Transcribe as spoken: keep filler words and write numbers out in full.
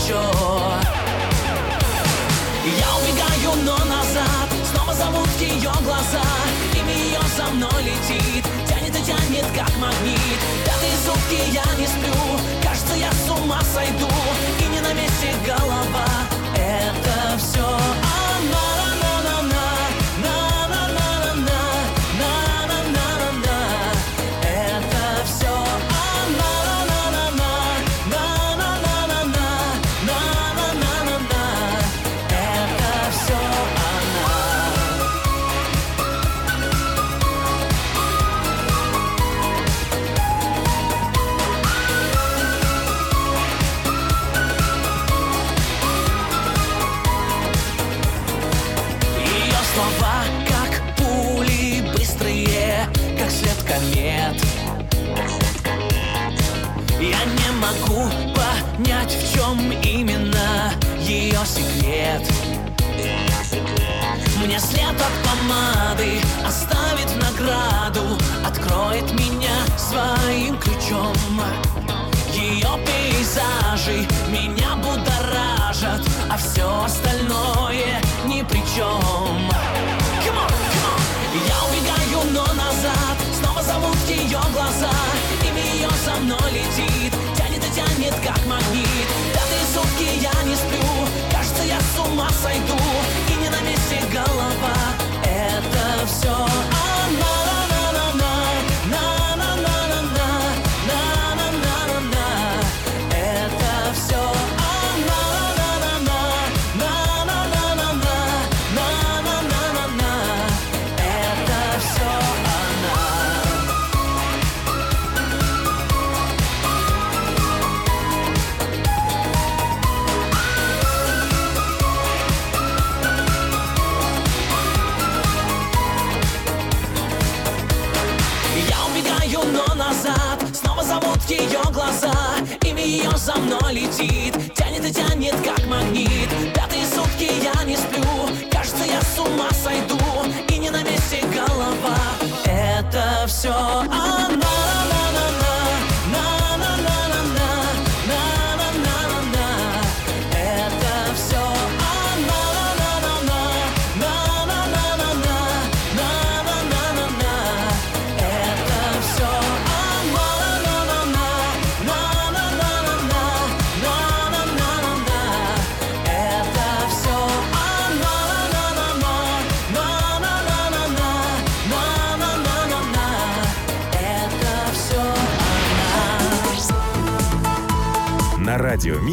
плечо. Я убегаю, но назад снова зовут ее глаза. Имя ее за мной летит, тянет и тянет, как магнит. Пятые сутки я не сплю, кажется, я с ума сойду. И не на месте голова, это все она. Слова, как пули, быстрые, как свет комет. Я не могу понять, в чем именно ее секрет. Мне след от помады оставит в награду, откроет меня своим ключом. Ее пейзажи меня будоражат, а все остальное ни при чем. Come on, come on. Я убегаю, но назад снова зовут ее глаза. Имя ее за мной летит, тянет и тянет, как магнит. Пятые сутки я не сплю, кажется, я с ума сойду. И не на месте голова, это все она. Но назад снова зовут ее глаза. Имя ее за мной летит, тянет и тянет, как магнит. Пятые сутки я не сплю, кажется, я с ума сойду. И не на месте голова, это все она. На радио